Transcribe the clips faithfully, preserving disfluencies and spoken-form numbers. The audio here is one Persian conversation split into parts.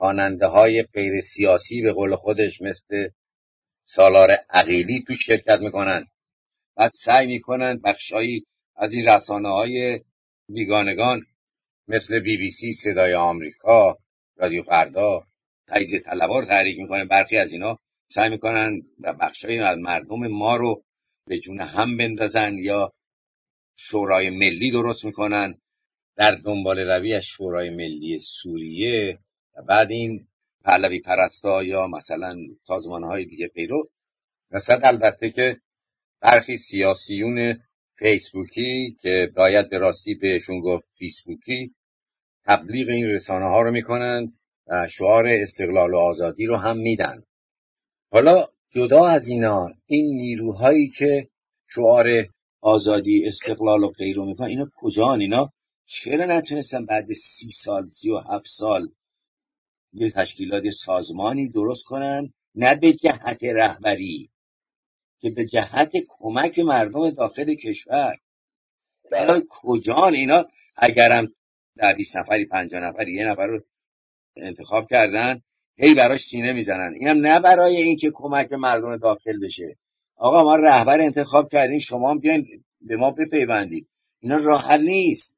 خواننده های غیر سیاسی به قول خودش مثل سالار عقیلی تو شرکت میکنن. بعد سعی میکنن بخشایی از این رسانه های بیگانگان مثل بی بی سی، صدای آمریکا، رادیو فردا تجزیه طلبار تحریک میکنن. برخی از اینا سعی میکنن بخشایی از مردم ما رو به جون هم بندازن یا شورای ملی درست میکنن در دنبال روی از شورای ملی سوریه و بعد این پهلوی پرستا یا مثلا سازمانهای دیگه پیرو. مثلا البته که برخی سیاسیون فیسبوکی که باید به راستی بهشون گفت فیسبوکی تبلیغ این رسانه ها رو میکنن و شعار استقلال و آزادی رو هم میدن. حالا جدا از اینا این نیروهایی که شعار آزادی استقلال و غیره میکنن اینا کجان؟ اینا چرا نتونستن بعد سی سال سی و هفت سال یه تشکیلات سازمانی درست کنن، نه به جهت رهبری که به جهت کمک مردم داخل کشور؟ اینا کجان؟ اینا اگرم در بیست نفری پنجاه نفری یه نفر رو انتخاب کردن هی براش سینه میزنن، اینم نه برای این که کمک به مردم داخل بشه. آقا ما رهبر انتخاب کردیم، شما هم بیاین به ما بپیوندید. اینا راه حل نیست،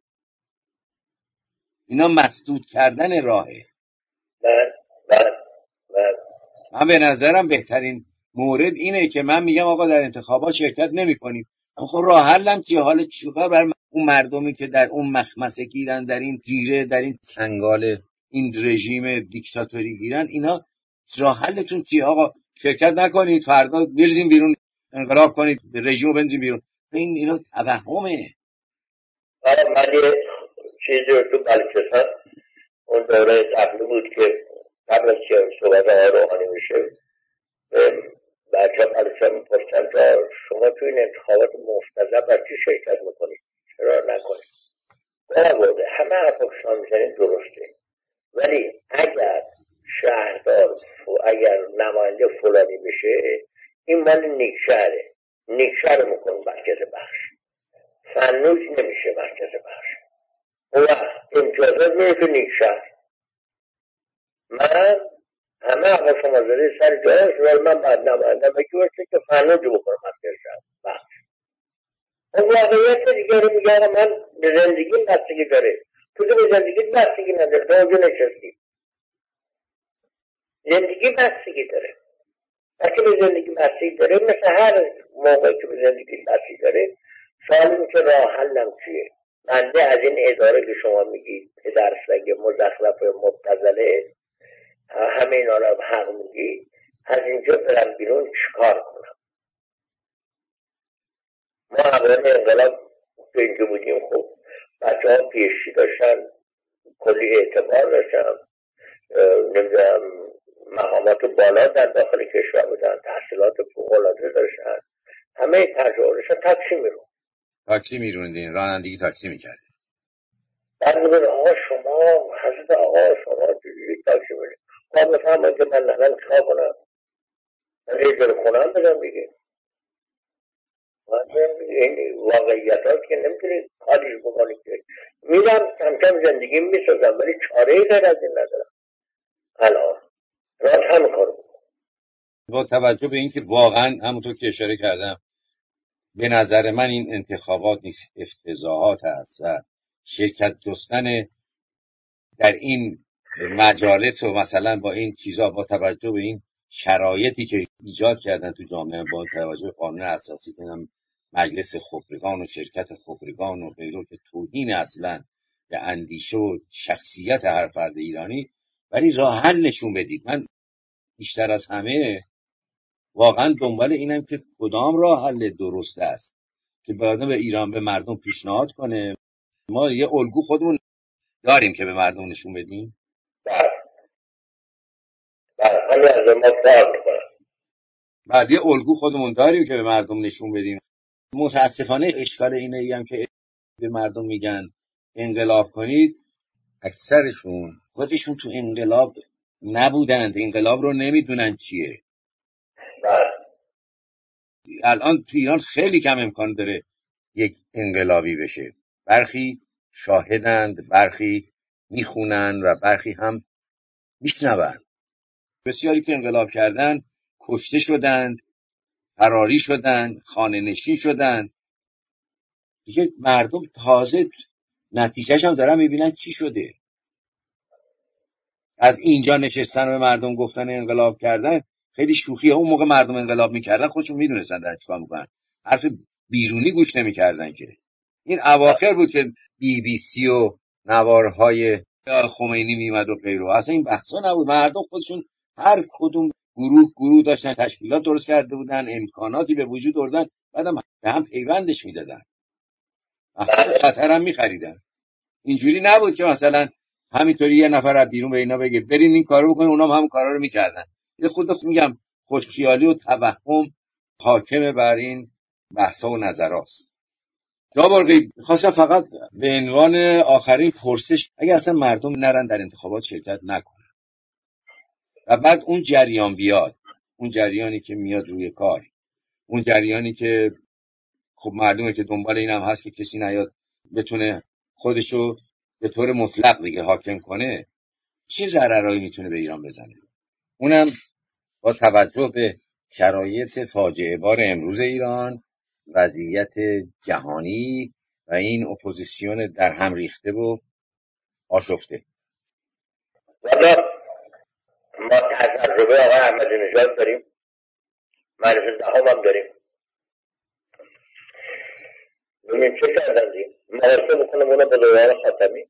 اینا مسدود کردن راهه. بله بله بله. من به نظرم بهترین مورد اینه که من میگم آقا در انتخابات شرکت نمی‌کنیم. خب راه حلم چیه؟ حالا چیکار بر اون مردمی که در اون مخمسه گیرن، در این گیره، در این چنگال این رژیم دیکتاتوری گیرن، اینا راه حلتون چیه؟ آقا شرکت نکنید، فردا بریزیم بیرون، انقلاب کنید، رژیمو بنزین بیرون. این اینا توهمه. آره من یه چیزی رو تو بلوچستان اون دوره قبلی بود که قبل از که صحبت ها روحانی میشه بچه ها بلوچستان میپرسن که شما تو این انتخابات مفتضل بر چی شرکت میکنید؟ چرا نکنید؟ برآورده همه حرفا که شما میزنید درسته، ولی اگر شهردار اگر نماینده فلانی بشه این مال نیکشهره، نیکشهر میکنه مرکز بخش، فنوش نمیشه مرکز بخش. اون وقت امتیازات میره تو نیکشهر. من همه حقا شما زده سر جایش، ولی من بعد نماینده بگی باشه که فنوش بکنه مرکز بخش. اون واقعیت دیگه رو میگه من به زندگی بستگی داره، تو به زندگی بستگی نداره، تو اونجا نشستی. زندگی بستگی داره. وقتی به زندگی بستگی داره، مثل هر موقعی که به زندگی بستگی داره، سوال این که راه حلم چیه؟ بنده از این اداره که شما میگید پدر سگ مزخرف مبتذله همه اینا رو حق میگید، از اینجا برم بیرون چیکار کنم؟ ما اوان انقلاب تو اینجا بودیم، خب بچه ها پیشی داشتن، کلی اعتبار داشتن، نمیدونم مقامات بالا در داخل کشور بودن، تحصیلات فوق‌العاده داشتن، همه تجربه داشتن. تاکسی میرون تاکسی میروندین، رانندگی تاکسی میکرد. بعد میگن آقا شما حضرت آقا شما چجوری تاکسی میرون؟ خب بفهمم که من نقل چکار کنم؟ من یه جلو خونم بدم دیگه. این واقعیت هاست که نمیتونی کاریش بکنی که میرم کم کم زندگی میسازم، ولی چاره ای غیر از این ندارم. الان راست همه کارو با توجه به اینکه واقعا همونطور که اشاره کردم به نظر من این انتخابات نیست، افتضاحات هست و شرکت جستن در این مجالس و مثلا با این چیزا با توجه به این شرایطی که ایجاد کردن تو جامعه، با توجه به قانون اساسی که هم مجلس خبرگان و شرکت خبرگان و غیره که توهین اصلا به اندیشه و شخصیت هر فرد ایرانی، ولی راه حل نشون بدید. من بیشتر از همه واقعا دنبال اینم که کدام راه حل درست است که باید به ایران به مردم پیشنهاد کنه. ما یه الگو خودمون داریم که به مردم نشون بدیم. بله بله همه از ما کار میکنن. بعد یه الگو خودمون داریم که به مردم نشون بدیم. متاسفانه اشکال اینه ای هم که به مردم میگن انقلاب کنید، اکثرشون خودشون تو انقلاب نبودند، انقلاب رو نمیدونن چیه. بله الان تو ایران خیلی کم امکان داره یک انقلابی بشه. برخی شاهدند، برخی میخونن و برخی هم میشنون. بسیاری که انقلاب کردن کشته شدند، فراری شدند، خانه نشین شدند. دیگه مردم تازه نتیجهش هم دارن میبینن چی شده. از اینجا نشستن به مردم گفتن انقلاب کردن خیلی شوخیه. اون موقع مردم انقلاب میکردن خودشون میدونستن در چیکار میکنن، حرف بیرونی گوش نمیکردن. که این اواخر بود که بی بی سی و نوارهای خمینی میمد و غیره. اصلا این بحثا نبود. مردم خودشون هر کدوم گروه گروه داشتن، تشکیلات درست کرده بودن، امکاناتی به وجود آوردن، بعدم به هم پیوندش میدادن، خطر هم میخریدن. اینجوری نبود که مثلا همینطوری یه نفر از بیرون به اینا بگه برین این کارو بکنین، اونا هم همون کارا رو میکردن. یه خود میگم خوشخیالی و توهم حاکم بر این بحثا و نظراست. جوابرقی خواستم فقط به عنوان آخرین پرسش، اگه اصلا مردم نرن در انتخابات شرکت نکنن و بعد اون جریان بیاد، اون جریانی که میاد روی کار، اون جریانی که خب معلومه که دنبال این هم هست که کسی نیاد بتونه خودشو به طور مطلق دیگه حاکم کنه، چه ضررایی میتونه به ایران بزنه؟ اونم با توجه به شرایط فاجعه بار امروز ایران، وضعیت جهانی و این اپوزیسیون در هم ریخته و آشفته. والا ما تجربه آقای احمدی نژاد داریم، مجلس دهم هم داریم. ببینیم چه کردن دیم مقایسه بکنم اونو با دوران خاتمی.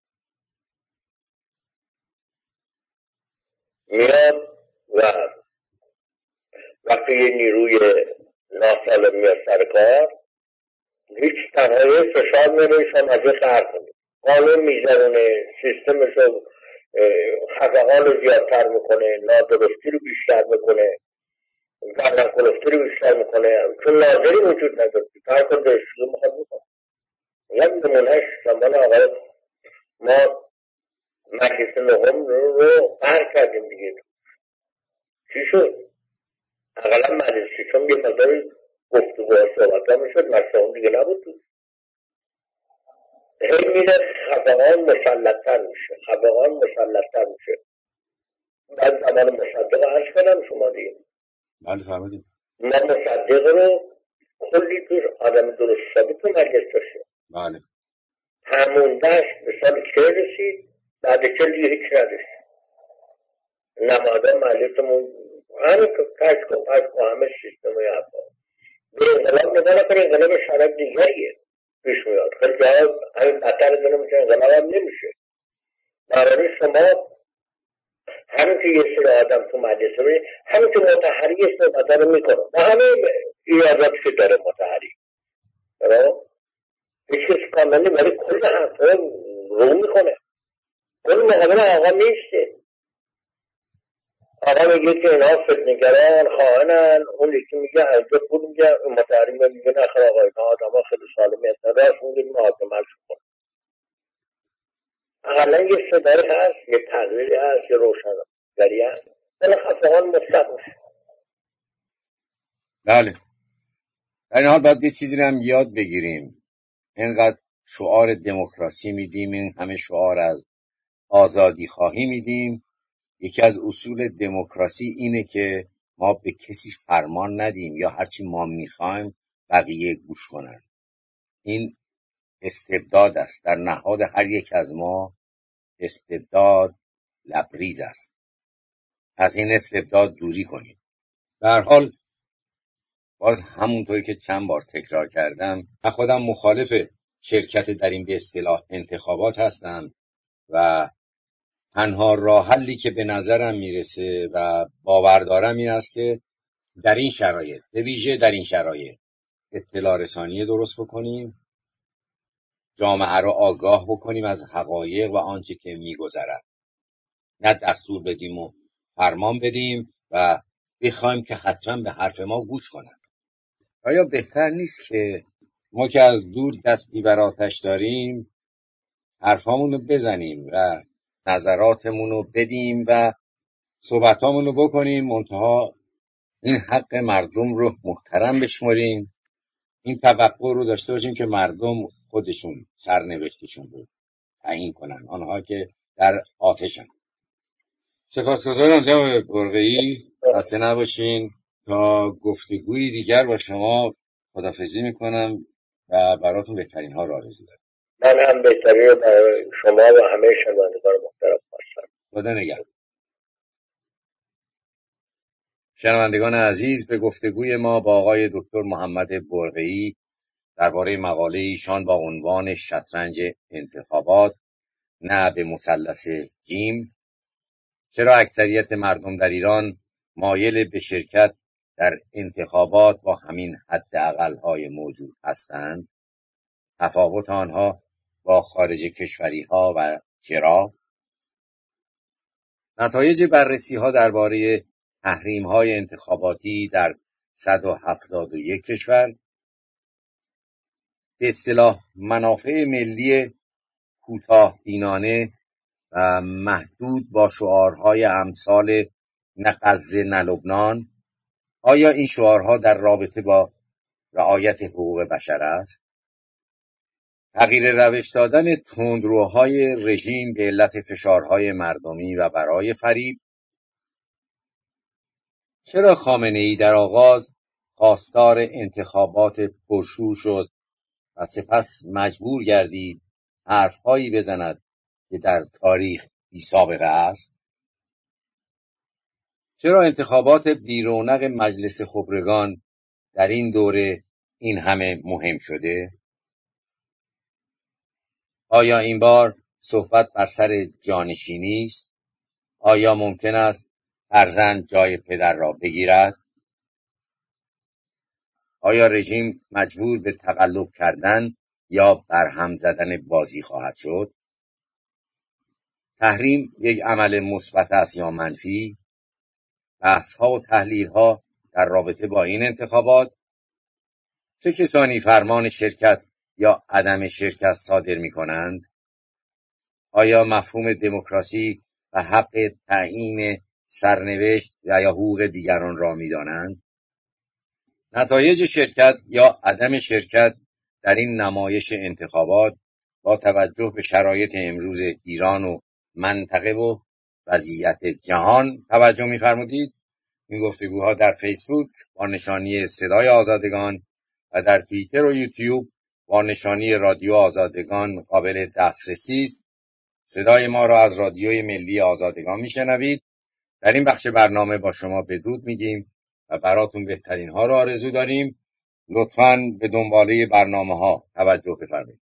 میاد و وقتی یه نیروی ناسالم میاد سر کار، هیچ تنهایی فشار نمیشن از یه خرد کنید، قانون میزنونه، سیستمش رو خفقان رو زیادتر میکنه، نادرستی رو بیشتر میکنه، گردن کلفتی رو بیشتر میکنه، چون ناظری وجود نداره. هر کار دستگی میخواد میکنه. یک نمونهش زمان آقای ما مجلس نهم رو قهر کردیم دیگه. چی شد؟ اقلا مجلس ششم یه مقداری گفتگو و صحبت ها میشد، مجلس هم دیگه نبود تو. هی میره خفقان مسلطتر میشه، خفقان مسلطتر میشه. بعد زمان مصدق عرض کردم شما دیگه. بله فهمیدیم. ما مصدق رو کلی توش آدم درست حسابی تو مجلس داشته. بله. هموندهش به سال چه رسید، بعد چه دیگه هیچ نداشت. نماده مجلسمون همه کشک و پشک و همه سیستم های حفا به انقلاب نگاه نکنه. انقلاب شرک دیگریه پیش میاد. خیلی جواب همین بطر دونه میشه، انقلاب هم نمیشه. برای شما همین که یه سری آدم تو مجلسه بینید، همین که متحری یه صحبت رو میکنه و همه ایرادات که داره متحری هیچ کسی کاملی، ولی کل حرفا رو میکنه. کل مقابل آقا میسته. آقا میگه که اینا فتنگران خواهنن، اون یکی میگه اینجا پول میگه، متحری میگه نخیر آقا اینا آدم ها خیلی سالمی هستن، راست میگه محاکمه شد. اقلا یه صدایی هست، یه تغییری هست، یه روشنگری هست، ولی خفقان مطلق میشه. بله. در این حال باید یه چیزی رو هم یاد بگیریم. اینقدر شعار دموکراسی میدیم، این همه شعار از آزادی خواهی میدیم. یکی از اصول دموکراسی اینه که ما به کسی فرمان ندیم یا هرچی ما میخوایم بقیه گوش کنن. این استبداد است. در نهاد هر یک از ما استبداد لبریز است. از این استبداد دوری کنیم. به هر حال باز همونطوری که چند بار تکرار کردم، من خودم مخالف شرکت در این به اصطلاح انتخابات هستم و تنها راه حلی که به نظرم میرسه و باور دارم این است که در این شرایط، به ویژه در این شرایط، اطلاع رسانی درست بکنیم، جامعه را آگاه بکنیم از حقایق و آنچه که میگذرد، نه دستور بدیم و فرمان بدیم و بخوایم که حتما به حرف ما گوش کنن. آیا بهتر نیست که ما که از دور دستی بر آتش داریم حرفامونو بزنیم و نظراتمونو بدیم و صحبتامونو بکنیم، منتها این حق مردم رو محترم بشمریم، این توقع رو داشته باشیم که مردم خودشون سرنوشتشون رو تعیین کنن، آنها که در آتشن. سپاسگزارم جناب برقعی، خسته نباشین. تا گفتگوی دیگر با شما خداحافظی میکنم و براتون بهترین ها را آرزو دارم. من هم بهترین رو برای شما و همه شنوندگان محترم خواستم. خدا نگهدار. شنوندگان عزیز، به گفتگوی ما با آقای دکتر محمد برقعی درباره مقاله ایشان با عنوان شطرنج انتخابات نه به مثلث جیم، چرا اکثریت مردم در ایران مایل به شرکت در انتخابات با همین حداقل‌های موجود هستند، تفاوت آنها با خارج کشوری‌ها و چرا، نتایج بررسی‌ها درباره تحریم‌های انتخاباتی در صد و هفتاد و یک کشور، به اصطلاح منافع ملی کوتاه‌بینانه و محدود با شعارهای امثال نه غزه نه لبنان، آیا این شعارها در رابطه با رعایت حقوق بشر است؟ تغییر روش دادن تندروهای رژیم به علت فشارهای مردمی و برای فریب؟ چرا خامنه‌ای در آغاز خواستار انتخابات پرشور شد و سپس مجبور گردید حرفهایی بزند که در تاریخ بی سابقه است؟ چرا انتخابات بی رونق مجلس خبرگان در این دوره این همه مهم شده؟ آیا این بار صحبت بر سر جانشینی است؟ آیا ممکن است فرزند جای پدر را بگیرد؟ آیا رژیم مجبور به تقلب کردن یا برهم زدن بازی خواهد شد؟ تحریم یک عمل مثبت است یا منفی؟ بحث‌ها و تحلیل‌ها در رابطه با این انتخابات، چه کسانی فرمان شرکت یا عدم شرکت صادر می‌کنند؟ آیا مفهوم دموکراسی و حق تعیین سرنوشت و یا حقوق دیگران را می‌دانند؟ نتایج شرکت یا عدم شرکت در این نمایش انتخابات با توجه به شرایط امروز ایران و منطقه و وضعیت جهان توجه می‌فرمودید. این گفتگوها در فیسبوک با نشانی صدای آزادگان و در توییتر و یوتیوب با نشانی رادیو آزادگان قابل دسترسی است. صدای ما را از رادیوی ملی آزادگان میشنوید. در این بخش برنامه با شما بدرود میگیم و براتون بهترین ها را آرزو داریم. لطفاً به دنباله برنامه ها توجه بفرمایید.